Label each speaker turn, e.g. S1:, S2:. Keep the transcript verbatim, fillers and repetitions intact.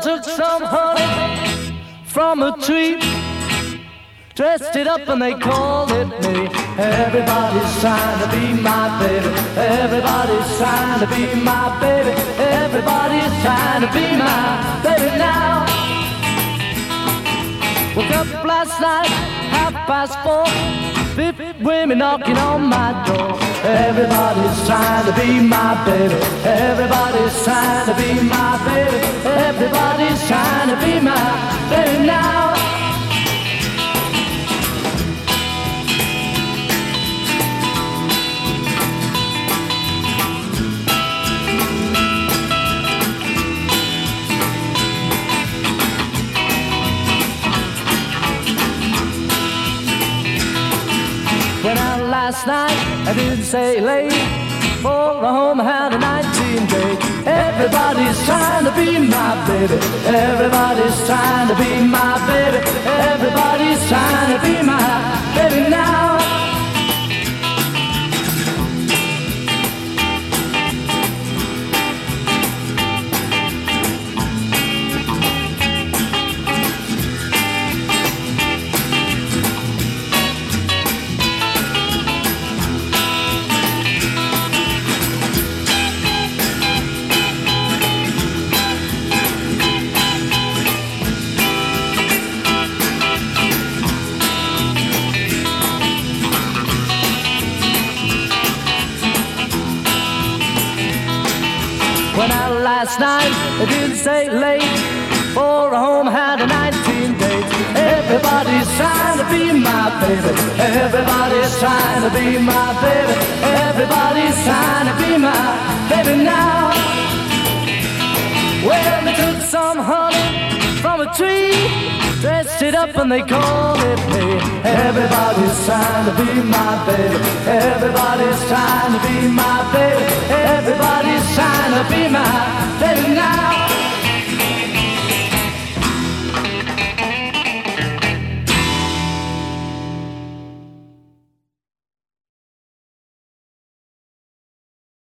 S1: took some honey from a tree, dressed it up and they called it me. Everybody's trying to be my baby. Everybody's trying to be my baby. Everybody's trying to be my baby now. Woke up last night, half past four, fifty women knocking on my door. Everybody's trying to be my baby. Everybody's trying to be my baby. Everybody's trying to be my baby now. Went out last night, I didn't say late, for the home had a nineteen date. Everybody's trying to be my baby. Everybody's trying to be my baby. Everybody's trying to be my baby now. Went out last night, I didn't say late, for a home had a nineteen date. Everybody's trying to be my baby. Everybody's trying to be my baby. Everybody's trying to be my baby now. Well, they took some honey from a tree, dressed it up and they called it me. Everybody's trying to be my baby. Everybody's trying to be my baby. Everybody's trying to be my